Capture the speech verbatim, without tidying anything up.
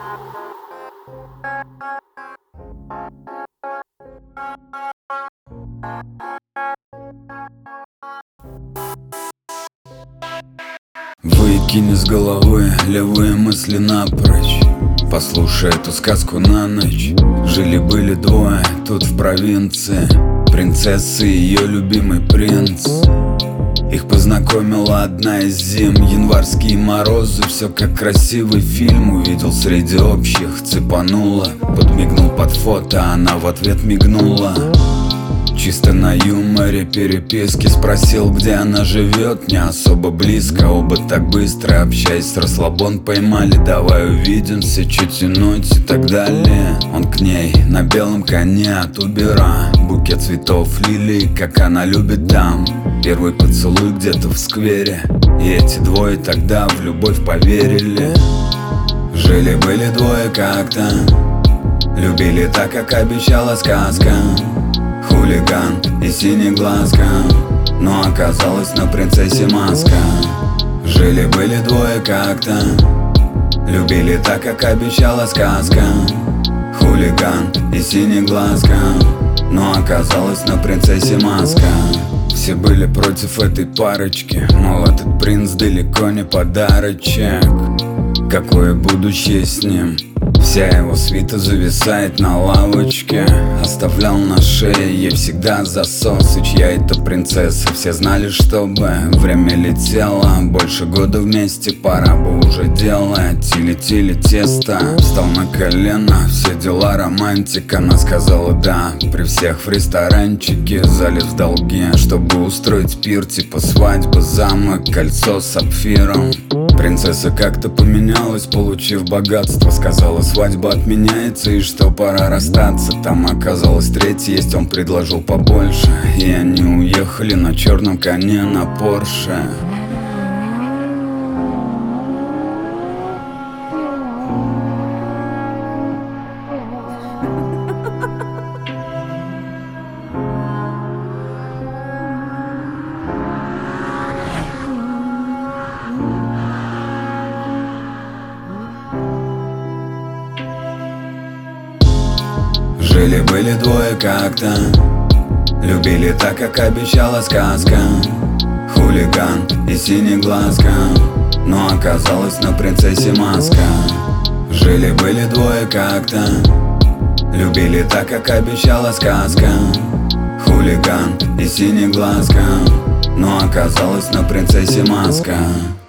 Выкини с головы левые мысли напрочь. Послушай эту сказку на ночь. Жили-были двое тут в провинции, принцесса и ее любимый принц. Их познакомила одна из зим, январские морозы. Все как красивый фильм, увидел среди общих, цепанула. Подмигнул под фото, она в ответ мигнула. Чисто на юморе переписки спросил, где она живет, не особо близко. Оба так быстро, общаясь, расслабон поймали. Давай увидимся, чуть тянуть и так далее. Он к ней на белом коне от Убера, букет цветов, лилий, как она любит там. Первый поцелуй где-то в сквере, и эти двое тогда в любовь поверили. Жили-были двое как-то, любили так, как обещала сказка. Хулиган и синеглазка, но оказалась на принцессе маска. Жили-были двое как-то, любили так, как обещала сказка. Хулиган и синеглазка, но оказалась на принцессе маска. Все были против этой парочки, мол, этот принц далеко не подарочек. Какое будущее с ним? Вся его свита зависает на лавочке. Оставлял на шее ей всегда засос. И чья это принцесса? Все знали, чтобы время летело. Больше года вместе, пора бы уже делать. Тили-тили тесто, встал на колено, все дела романтика. Она сказала да, при всех в ресторанчике. Залез в долги, чтобы устроить пир, типа свадьба, замок, кольцо с сапфиром. Принцесса как-то поменялась, получив богатство. Сказала, свадьба отменяется и что пора расстаться. Там оказалось третий есть, он предложил побольше. И они уехали на черном коне на Порше. Жили-были двое как-то, любили так, как обещала сказка. Хулиган и синеглазка, но оказалась на принцессе маска. Жили-были двое как-то, любили так, как обещала сказка. Хулиган и синеглазка, но оказалась на принцессе маска.